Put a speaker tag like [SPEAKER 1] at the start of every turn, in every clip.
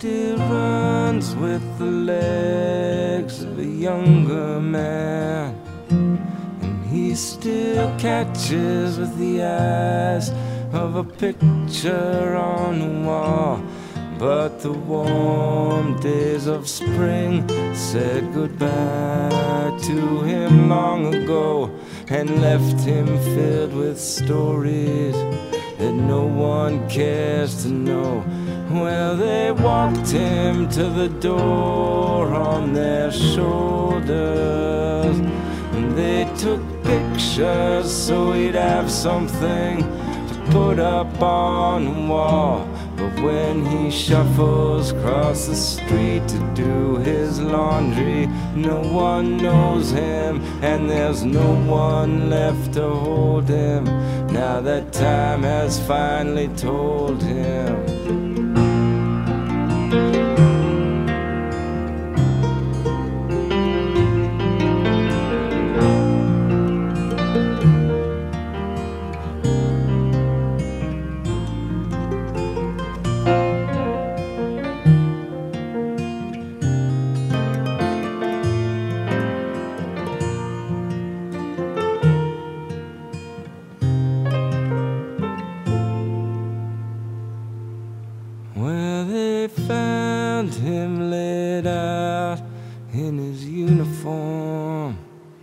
[SPEAKER 1] still runs with the legs of a younger man, and he still catches with the eyes of a picture on the wall. But the warm days of spring said goodbye to him long ago, and left him filled with stories that no one cares to know. Well, they walked him to the door on their shoulders, and they took pictures so he'd have something to put up on the wall. But when he shuffles across the street to do his laundry, no one knows him, and there's no one left to hold him, now that time has finally told him. Well, they found him laid out in his uniform,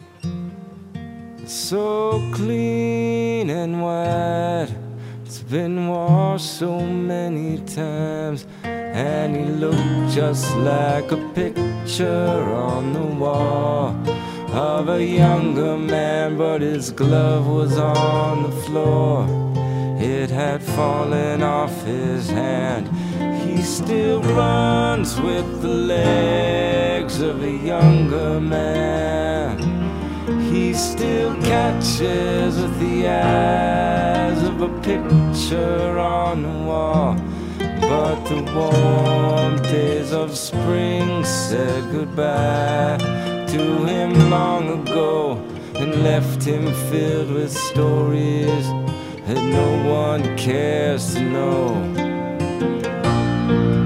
[SPEAKER 1] so clean and white, it's been washed so many times, and he looked just like a picture on the wall of a younger man, but his glove was on the floor. It had fallen off his hand. He still runs with the legs of a younger man. He still catches with the eyes of a picture on the wall. But the warm days of spring said goodbye to him long ago, and left him filled with stories that no one cares to know.